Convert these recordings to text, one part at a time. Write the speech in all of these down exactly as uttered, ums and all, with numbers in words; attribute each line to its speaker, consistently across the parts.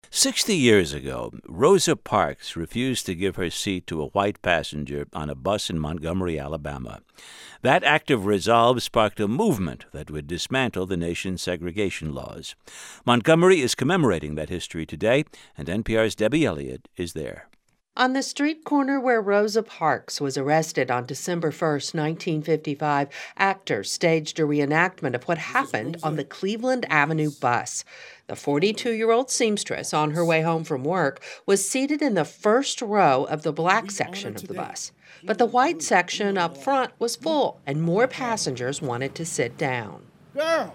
Speaker 1: Sixty years ago, Rosa Parks refused to give her seat to a white passenger on a bus in Montgomery, Alabama. That act of resolve sparked a movement that would dismantle the nation's segregation laws. Montgomery is commemorating that history today, and N P R's Debbie Elliott is there.
Speaker 2: On the street corner where Rosa Parks was arrested on December first, nineteen fifty-five, actors staged a reenactment of what happened on the Cleveland Avenue bus. The forty-two-year-old seamstress on her way home from work was seated in the first row of the black section of the bus. But the white section up front was full, and more passengers wanted to sit down.
Speaker 3: Girl,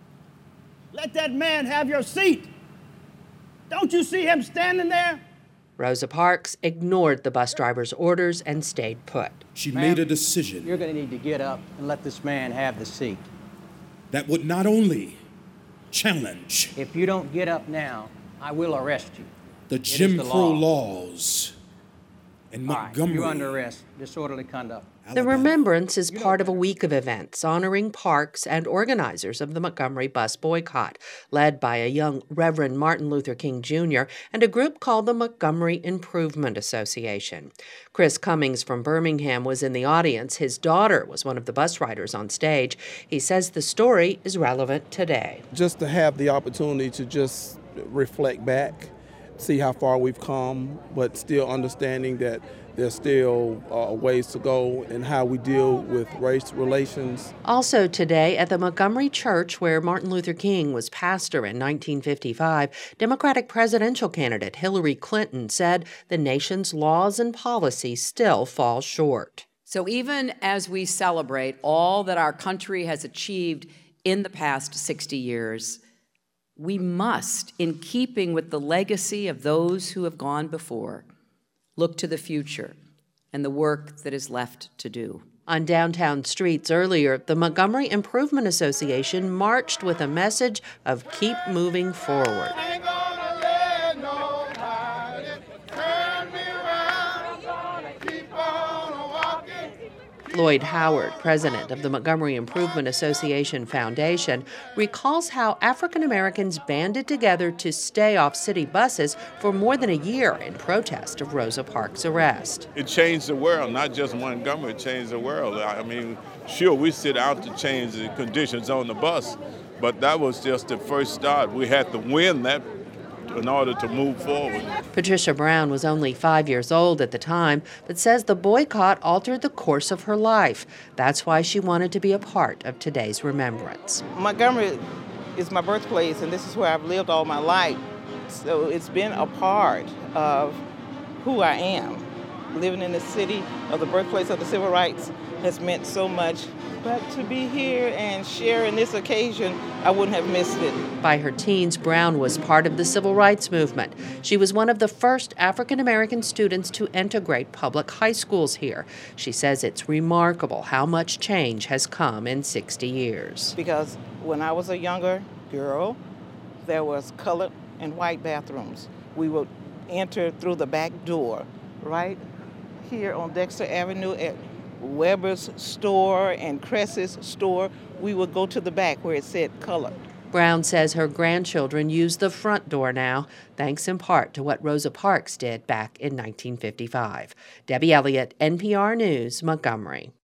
Speaker 3: let that man have your seat. Don't you see him standing there?
Speaker 2: Rosa Parks ignored the bus driver's orders and stayed put.
Speaker 4: She made a decision.
Speaker 5: You're going to need to get up and let this man have the seat.
Speaker 4: That would not only challenge.
Speaker 5: If you don't get up now, I will arrest you.
Speaker 4: The Jim Crow laws in Montgomery.
Speaker 5: Right, you're under arrest. Disorderly conduct.
Speaker 2: The remembrance is part of a week of events honoring Parks and organizers of the Montgomery bus boycott, led by a young Reverend Martin Luther King Junior and a group called the Montgomery Improvement Association. Chris Cummings from Birmingham was in the audience. His daughter was one of the bus riders on stage. He says the story is relevant today.
Speaker 6: Just to have the opportunity to just reflect back, see how far we've come, but still understanding that there's still uh, ways to go in how we deal with race relations.
Speaker 2: Also today at the Montgomery Church, where Martin Luther King was pastor in nineteen fifty-five, Democratic presidential candidate Hillary Clinton said the nation's laws and policies still fall short.
Speaker 7: So even as we celebrate all that our country has achieved in the past sixty years, we must, in keeping with the legacy of those who have gone before, look to the future and the work that is left to do.
Speaker 2: On downtown streets earlier, the Montgomery Improvement Association marched with a message of keep moving forward. Lloyd Howard, president of the Montgomery Improvement Association Foundation, recalls how African Americans banded together to stay off city buses for more than a year in protest of Rosa Parks' arrest.
Speaker 8: It changed the world, not just Montgomery, it changed the world. I mean, sure, we set out to change the conditions on the bus, but that was just the first start. We had to win that in order to move forward.
Speaker 2: Patricia Brown was only five years old at the time, but says the boycott altered the course of her life. That's why she wanted to be a part of today's remembrance.
Speaker 9: Montgomery is my birthplace, and this is where I've lived all my life. So it's been a part of who I am. Living in the city of the birthplace of the civil rights has meant so much. But to be here and share in this occasion, I wouldn't have missed it.
Speaker 2: By her teens, Brown was part of the civil rights movement. She was one of the first African American students to integrate public high schools here. She says it's remarkable how much change has come in sixty years.
Speaker 9: Because when I was a younger girl, there was colored and white bathrooms. We would enter through the back door, right here on Dexter Avenue at Weber's store and Cress's store. We would go to the back where it said colored.
Speaker 2: Brown says her grandchildren use the front door now, thanks in part to what Rosa Parks did back in nineteen fifty-five. Debbie Elliott, N P R News, Montgomery.